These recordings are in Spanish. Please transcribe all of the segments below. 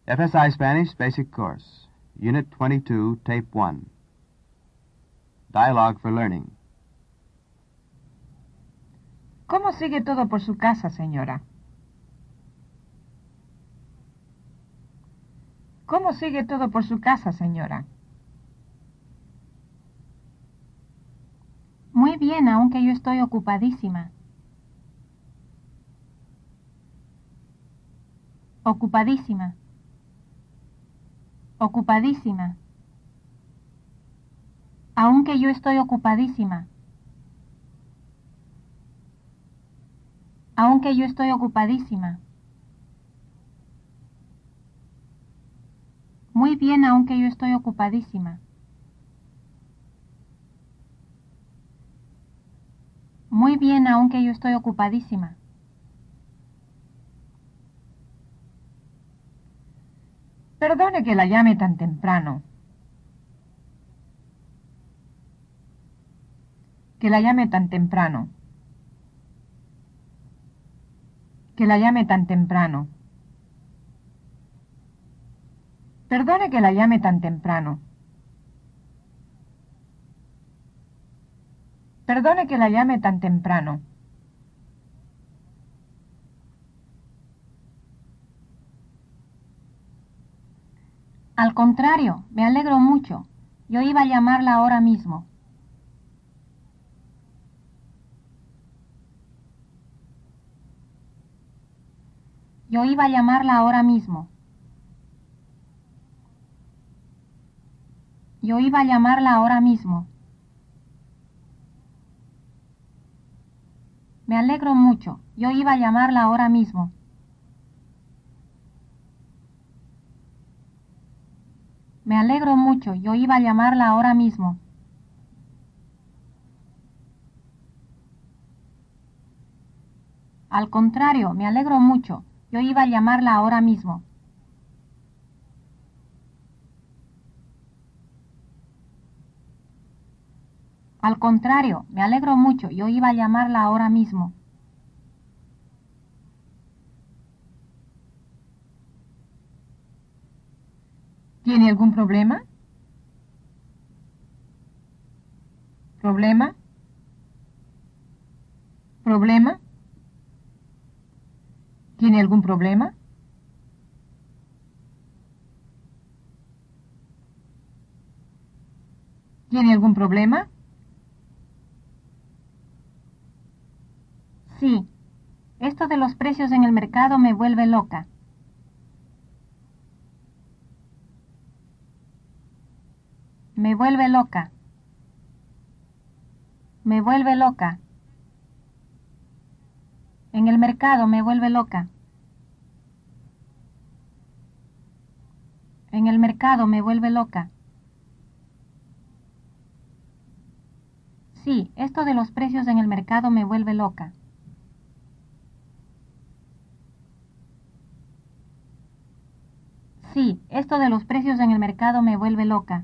FSI Spanish Basic Course, Unit 22, Tape 1. Dialogue for Learning. ¿Cómo sigue todo por su casa, señora? ¿Cómo sigue todo por su casa, señora? Muy bien, aunque yo estoy ocupadísima. Ocupadísima. Ocupadísima. Aunque yo estoy ocupadísima. Aunque yo estoy ocupadísima. Muy bien, aunque yo estoy ocupadísima. Muy bien, aunque yo estoy ocupadísima. Perdone que la llame tan temprano. Que la llame tan temprano. Que la llame tan temprano. Perdone que la llame tan temprano. Perdone que la llame tan temprano. Al contrario, me alegro mucho. Yo iba a llamarla ahora mismo. Yo iba a llamarla ahora mismo. Yo iba a llamarla ahora mismo. Me alegro mucho. Yo iba a llamarla ahora mismo. Me alegro mucho. Yo iba a llamarla ahora mismo. Al contrario, me alegro mucho. Yo iba a llamarla ahora mismo. Al contrario, me alegro mucho. Yo iba a llamarla ahora mismo. ¿Tiene algún problema? ¿Problema? ¿Problema? ¿Tiene algún problema? ¿Tiene algún problema? Sí. Esto de los precios en el mercado me vuelve loca. Me vuelve loca. Me vuelve loca. En el mercado me vuelve loca. En el mercado me vuelve loca. Sí, esto de los precios en el mercado me vuelve loca. Sí, esto de los precios en el mercado me vuelve loca.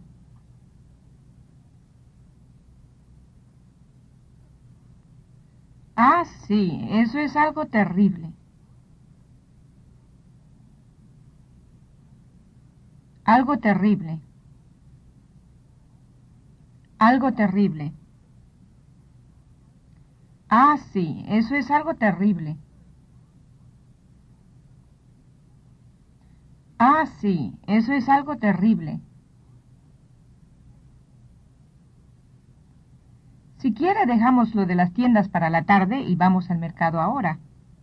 Ah, sí, eso es algo terrible. Algo terrible. Algo terrible. Ah, sí, eso es algo terrible. Ah, sí, eso es algo terrible. Si quiere, dejamos lo de las tiendas para la tarde y vamos al mercado ahora.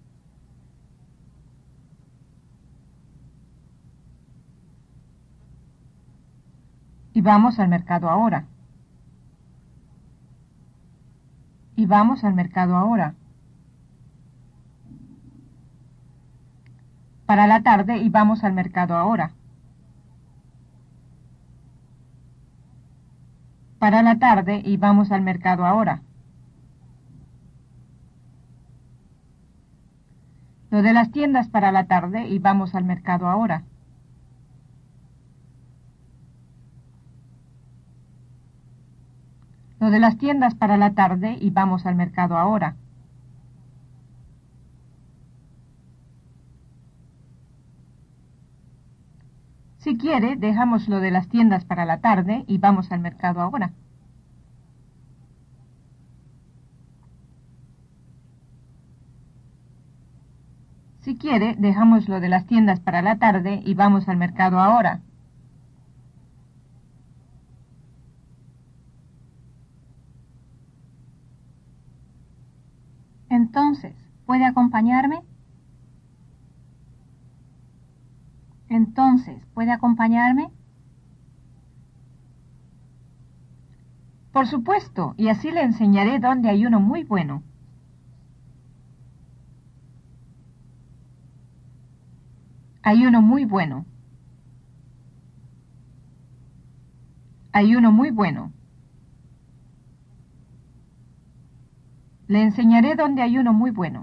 Y vamos al mercado ahora. Y vamos al mercado ahora. Para la tarde y vamos al mercado ahora. Para la tarde y vamos al mercado ahora. Lo de las tiendas para la tarde y vamos al mercado ahora. Lo de las tiendas para la tarde y vamos al mercado ahora. Si quiere, dejamos lo de las tiendas para la tarde y vamos al mercado ahora. Si quiere, dejamos lo de las tiendas para la tarde y vamos al mercado ahora. Entonces, ¿puede acompañarme? Entonces, ¿puede acompañarme? Por supuesto, y así le enseñaré dónde hay uno muy bueno. Hay uno muy bueno. Hay uno muy bueno. Le enseñaré dónde hay uno muy bueno.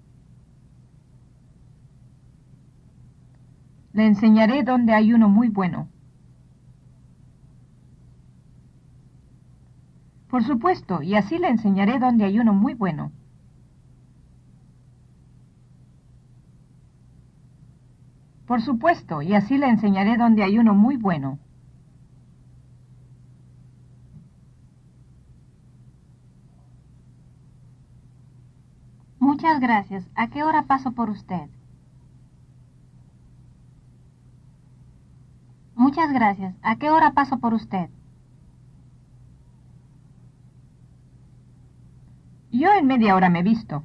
Le enseñaré dónde hay uno muy bueno. Por supuesto, y así le enseñaré dónde hay uno muy bueno. Por supuesto, y así le enseñaré dónde hay uno muy bueno. Muchas gracias. ¿A qué hora paso por usted? Muchas gracias. ¿A qué hora paso por usted? Yo en media hora me visto.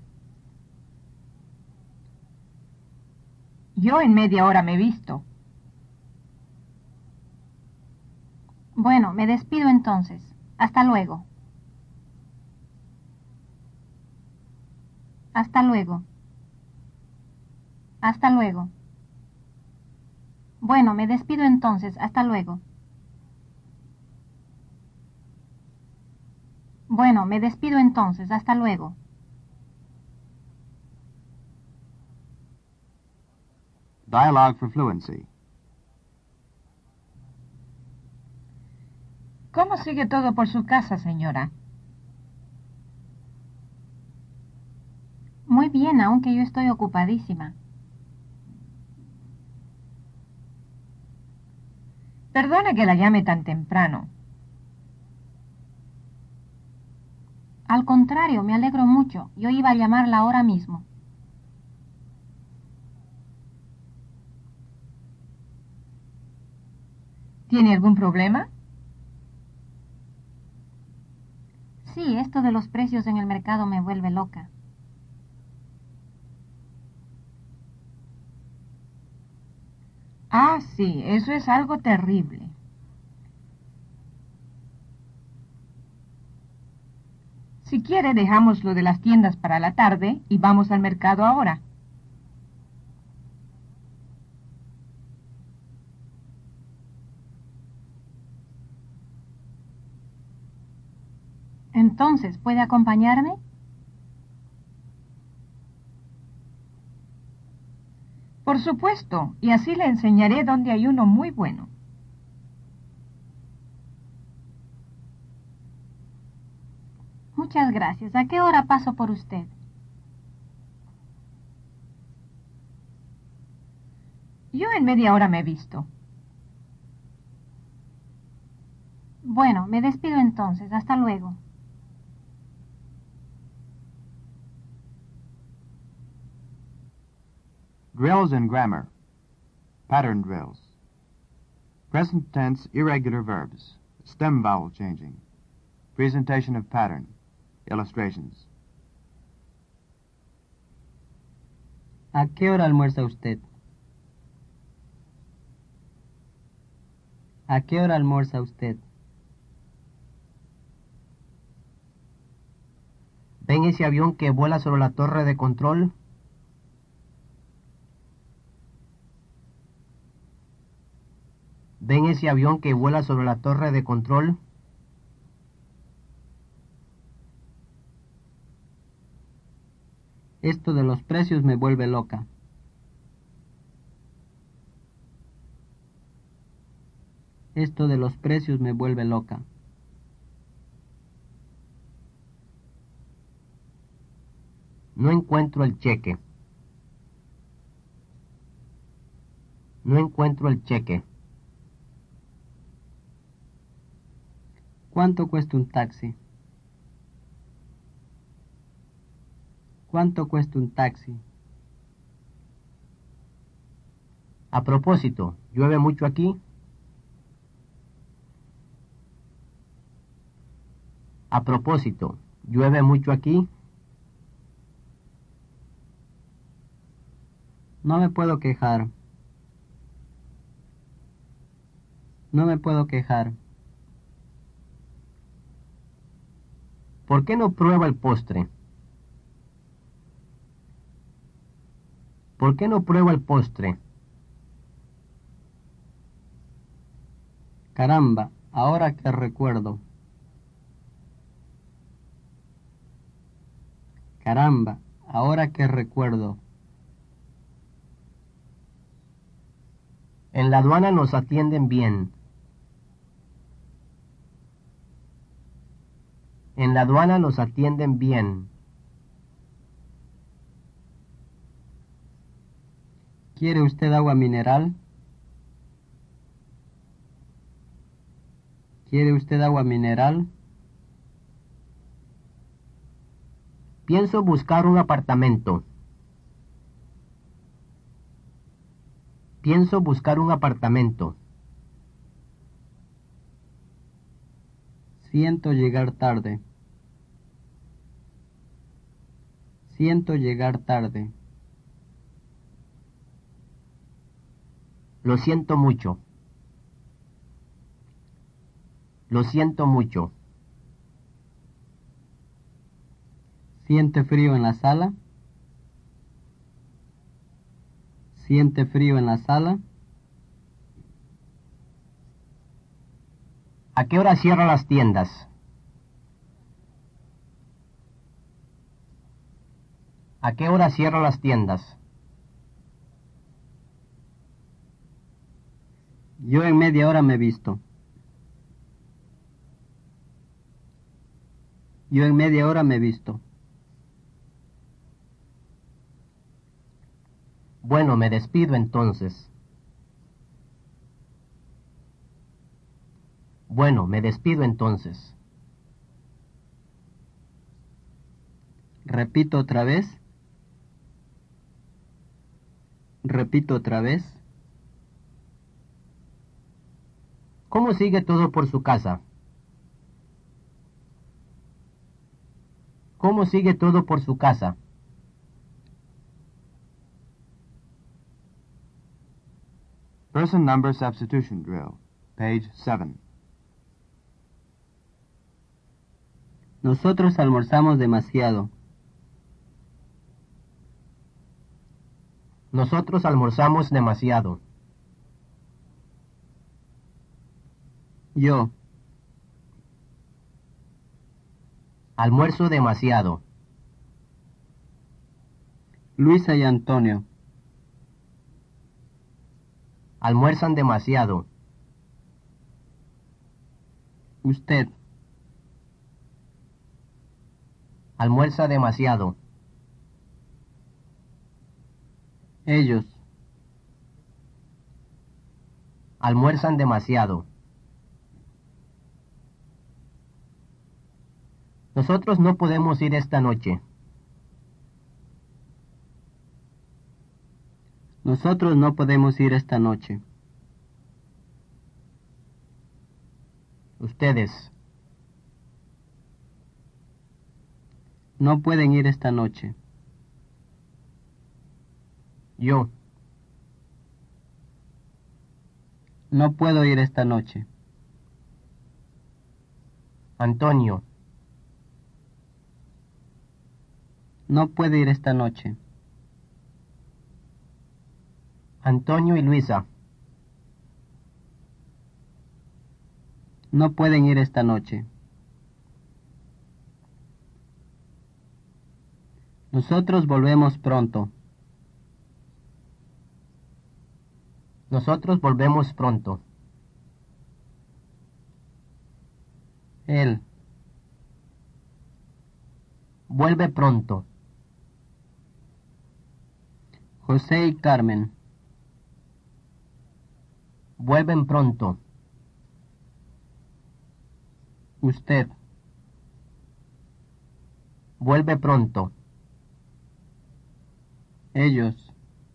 Yo en media hora me visto. Bueno, me despido entonces. Hasta luego. Hasta luego. Hasta luego. Bueno, me despido entonces. Hasta luego. Bueno, me despido entonces. Hasta luego. Dialogue for Fluency. ¿Cómo sigue todo por su casa, señora? Muy bien, aunque yo estoy ocupadísima. Perdone que la llame tan temprano. Al contrario, me alegro mucho. Yo iba a llamarla ahora mismo. ¿Tiene algún problema? Sí, esto de los precios en el mercado me vuelve loca. Ah, sí, eso es algo terrible. Si quiere, dejamos lo de las tiendas para la tarde y vamos al mercado ahora. Entonces, ¿puede acompañarme? Por supuesto, y así le enseñaré dónde hay uno muy bueno. Muchas gracias. ¿A qué hora paso por usted? Yo en media hora me he visto. Bueno, me despido entonces. Hasta luego. Drills in grammar. Pattern drills. Present tense irregular verbs. Stem vowel changing. Presentation of pattern. Illustrations. ¿A qué hora almuerza usted? ¿A qué hora almuerza usted? ¿Ven ese avión que vuela sobre la torre de control? ¿Ven ese avión que vuela sobre la torre de control? Esto de los precios me vuelve loca. Esto de los precios me vuelve loca. No encuentro el cheque. No encuentro el cheque. ¿Cuánto cuesta un taxi? ¿Cuánto cuesta un taxi? A propósito, ¿llueve mucho aquí? A propósito, ¿llueve mucho aquí? No me puedo quejar. No me puedo quejar. ¿Por qué no prueba el postre? ¿Por qué no prueba el postre? Caramba, ahora que recuerdo. Caramba, ahora que recuerdo. En la aduana nos atienden bien. En la aduana nos atienden bien. ¿Quiere usted agua mineral? ¿Quiere usted agua mineral? Pienso buscar un apartamento. Pienso buscar un apartamento. Siento llegar tarde. Siento llegar tarde. Lo siento mucho. Lo siento mucho. ¿Siente frío en la sala? ¿Siente frío en la sala? ¿A qué hora cierran las tiendas? ¿A qué hora cierran las tiendas? Yo en media hora me visto. Yo en media hora me visto. Bueno, me despido entonces. Bueno, me despido entonces. Repito otra vez. Repito otra vez. ¿Cómo sigue todo por su casa? ¿Cómo sigue todo por su casa? Person number substitution drill. Page 7. Nosotros almorzamos demasiado. Nosotros almorzamos demasiado. Yo. Almuerzo demasiado. Luisa y Antonio. Almuerzan demasiado. Usted. Almuerza demasiado. Ellos. Almuerzan demasiado. Nosotros no podemos ir esta noche. Nosotros no podemos ir esta noche. Ustedes. No pueden ir esta noche. Yo. No puedo ir esta noche. Antonio. No puede ir esta noche. Antonio y Luisa. No pueden ir esta noche. Nosotros volvemos pronto. Nosotros volvemos pronto. Él. Vuelve pronto. José y Carmen. Vuelven pronto. Usted. Vuelve pronto. Ellos.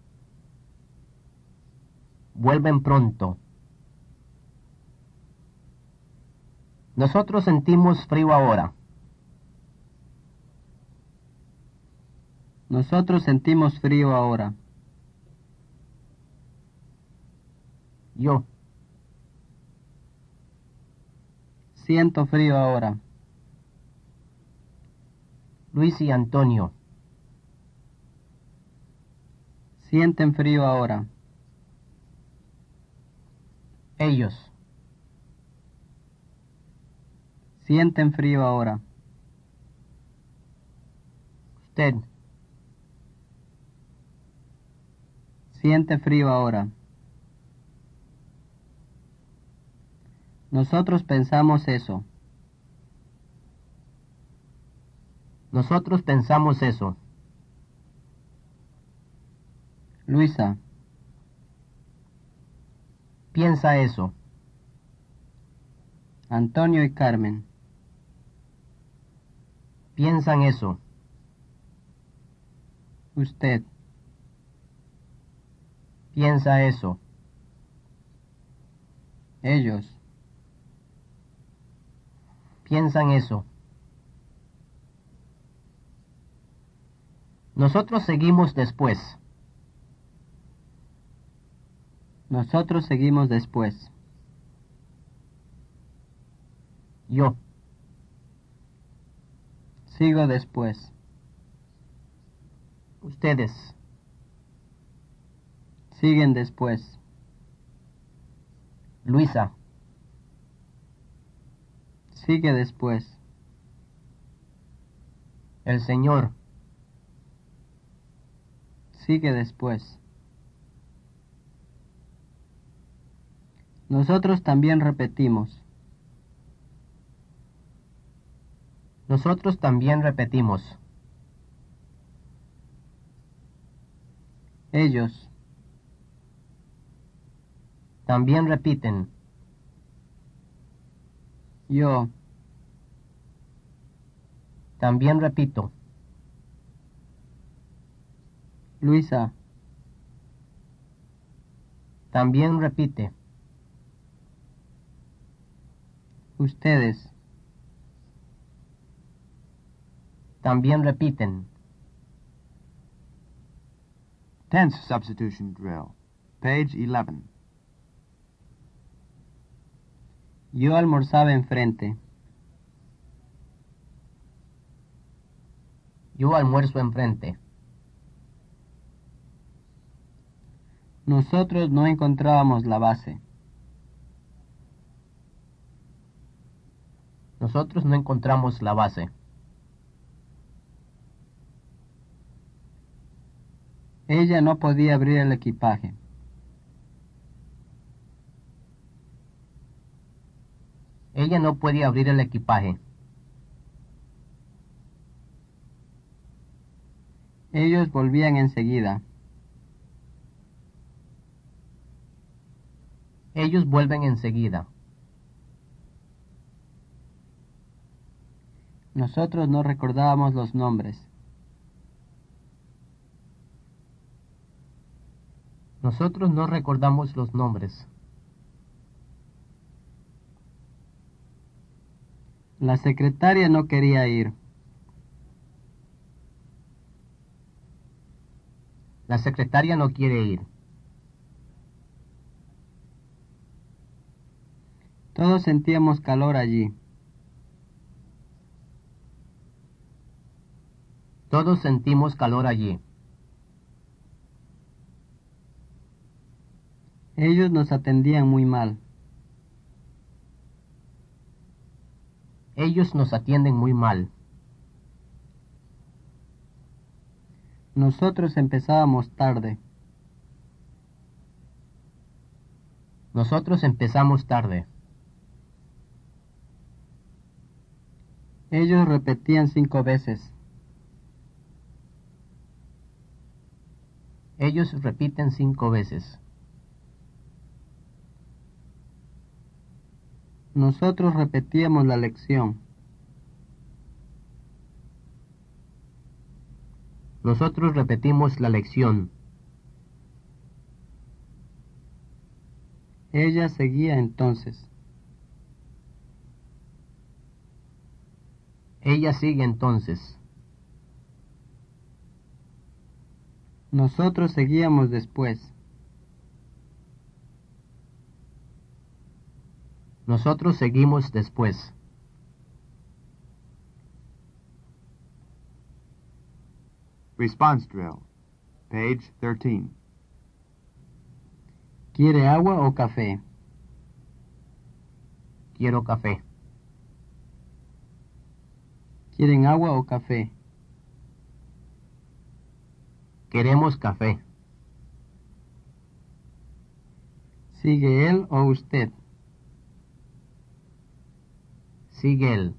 Vuelven pronto. Nosotros sentimos frío ahora. Nosotros sentimos frío ahora. Yo. Siento frío ahora. Luis y Antonio. Sienten frío ahora. Ellos. Sienten frío ahora. Usted. Siente frío ahora. Nosotros pensamos eso. Nosotros pensamos eso. Luisa. Piensa eso. Antonio y Carmen. Piensan eso. Usted. Piensa eso. Ellos. Piensan eso. Nosotros seguimos después. Nosotros seguimos después. Yo. Sigo después. Ustedes. Siguen después. Luisa. Sigue después. El Señor. Sigue después. Nosotros también repetimos. Nosotros también repetimos. Ellos. También repiten. Yo. También repito. Luisa. También repite. Ustedes. También repiten. Tense substitution drill. Page 11. Yo almorzaba enfrente. Yo almuerzo enfrente. Nosotros no encontrábamos la base. Nosotros no encontramos la base. Ella no podía abrir el equipaje. Ella no puede abrir el equipaje. Ellos volvían enseguida. Ellos vuelven enseguida. Nosotros no recordábamos los nombres. Nosotros no recordamos los nombres. La secretaria no quería ir. La secretaria no quiere ir. Todos sentíamos calor allí. Todos sentimos calor allí. Ellos nos atendían muy mal. Ellos nos atienden muy mal. Nosotros empezábamos tarde. Nosotros empezamos tarde. Ellos repetían 5 veces. Ellos repiten 5 veces. Nosotros repetíamos la lección. Nosotros repetimos la lección. Ella seguía entonces. Ella sigue entonces. Nosotros seguíamos después. Nosotros seguimos después. Response drill. Page 13. ¿Quiere agua o café? Quiero café. ¿Quieren agua o café? Queremos café. ¿Sigue él o usted? Sigue él.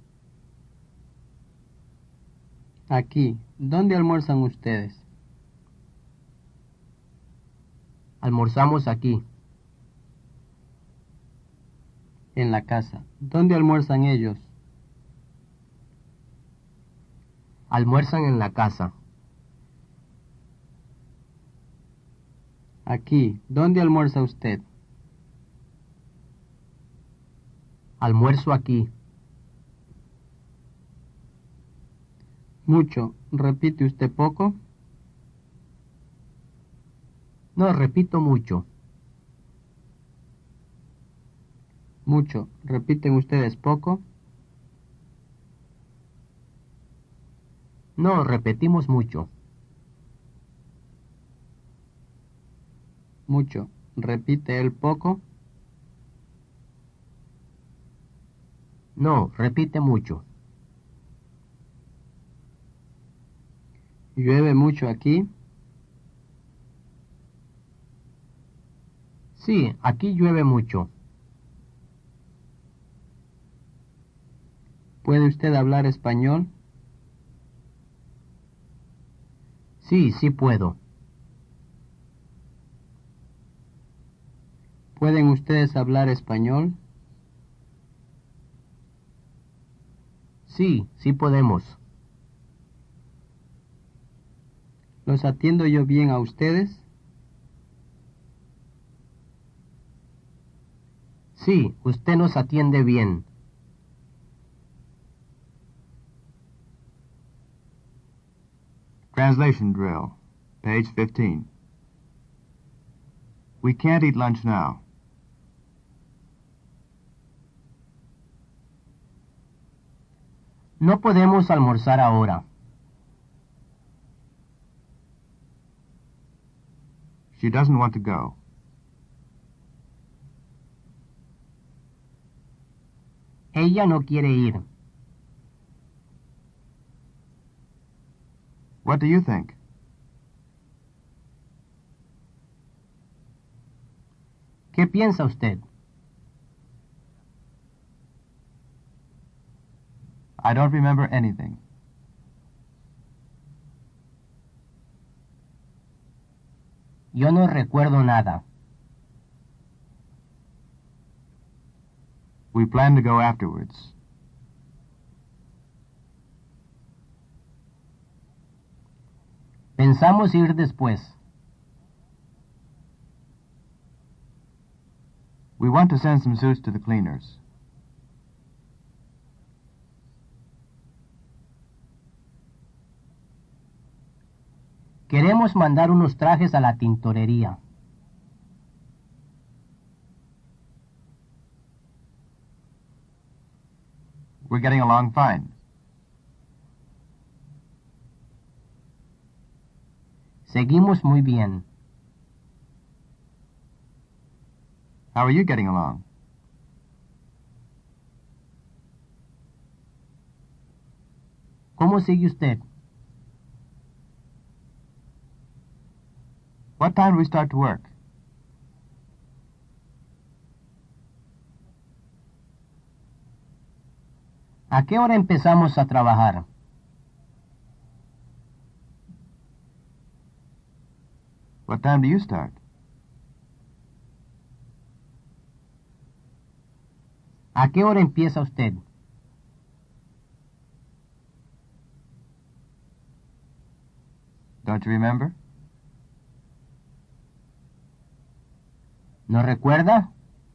Aquí. ¿Dónde almuerzan ustedes? Almorzamos aquí. En la casa. ¿Dónde almuerzan ellos? Almuerzan en la casa. Aquí. ¿Dónde almuerza usted? Almuerzo aquí. Mucho. ¿Repite usted poco? No, repito mucho. Mucho. ¿Repiten ustedes poco? No, repetimos mucho. Mucho. ¿Repite él poco? No, repite mucho. ¿Llueve mucho aquí? Sí, aquí llueve mucho. ¿Puede usted hablar español? Sí, sí puedo. ¿Pueden ustedes hablar español? Sí, sí podemos. ¿Los atiendo yo bien a ustedes? Sí, usted nos atiende bien. Translation drill. Page 15. We can't eat lunch now. No podemos almorzar ahora. She doesn't want to go. Ella no quiere ir. What do you think? ¿Qué piensa usted? I don't remember anything. Yo no recuerdo nada. We plan to go afterwards. Pensamos ir después. We want to send some suits to the cleaners. Queremos mandar unos trajes a la tintorería. We're getting along fine. Seguimos muy bien. How are you getting along? ¿Cómo sigue usted? What time do we start to work? ¿A qué hora empezamos a trabajar? What time do you start? ¿A qué hora empieza usted? Don't you remember? ¿No recuerda?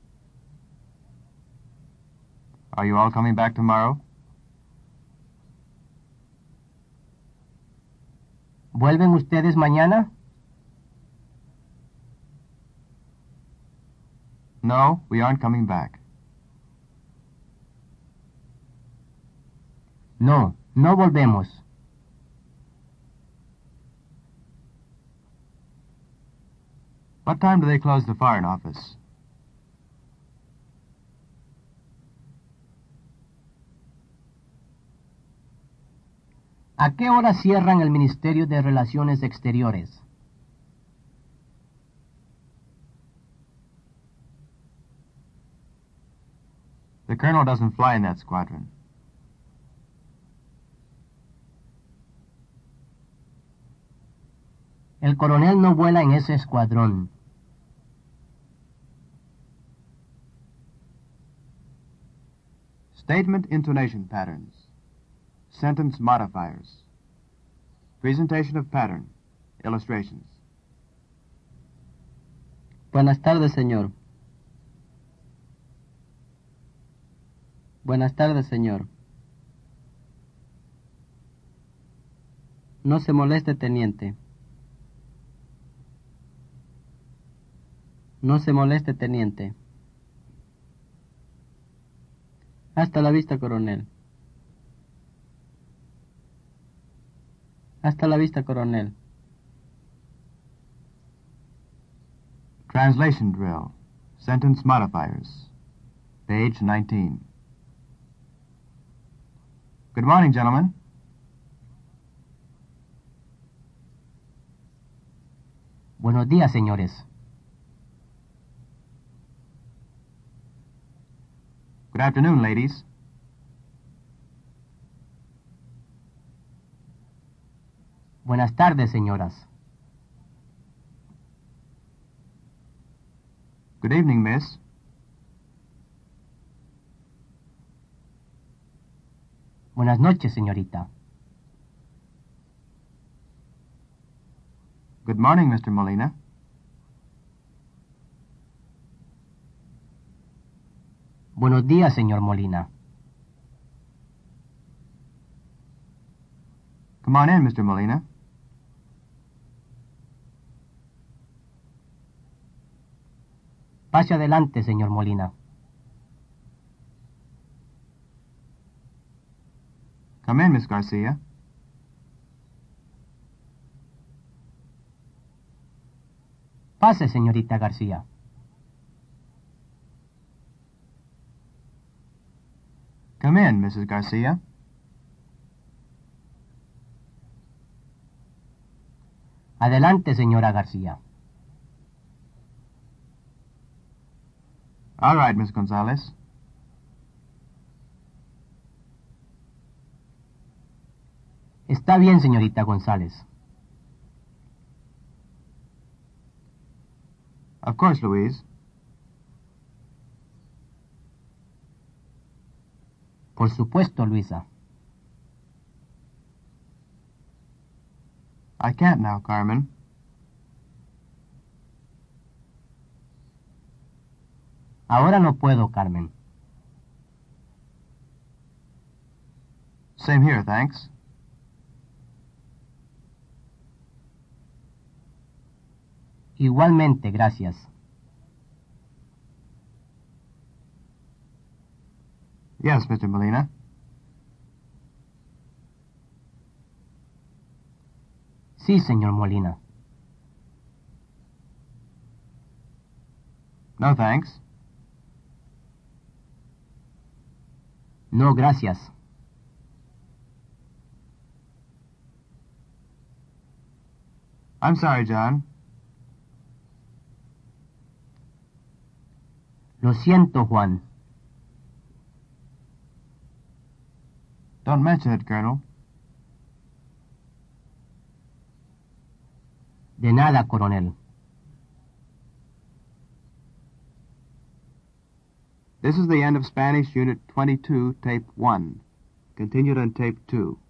Are you all coming back tomorrow? ¿Vuelven ustedes mañana? No, we aren't coming back. No, no volvemos. What time do they close the Foreign Office? ¿A qué hora cierran el Ministerio de Relaciones Exteriores? The colonel doesn't fly in that squadron. El coronel no vuela en ese escuadrón. Statement intonation patterns. Sentence modifiers. Presentation of pattern. Illustrations. Buenas tardes, señor. Buenas tardes, señor. No se moleste, teniente. No se moleste, teniente. Hasta la vista, coronel. Hasta la vista, coronel. Translation drill. Sentence modifiers. Page 19. Good morning, gentlemen. Buenos días, señores. Good afternoon, ladies. Buenas tardes, señoras. Good evening, miss. Buenas noches, señorita. Good morning, Mr. Molina. Buenos días, señor Molina. Come on in, Mr. Molina. Pase adelante, señor Molina. Come in, Miss Garcia. Pase, señorita García. Come in, Mrs. Garcia. Adelante, señora García. All right, Miss Gonzalez. Está bien, señorita González. Of course, Louise. Por supuesto, Luisa. I can't now, Carmen. Ahora no puedo, Carmen. Same here, thanks. Igualmente, gracias. Yes, Mr. Molina. Sí, señor Molina. No, thanks. No, gracias. I'm sorry, John. Lo siento, Juan. Don't mention it, Colonel. De nada, coronel. This is the end of Spanish Unit 22, Tape 1. Continued on Tape 2.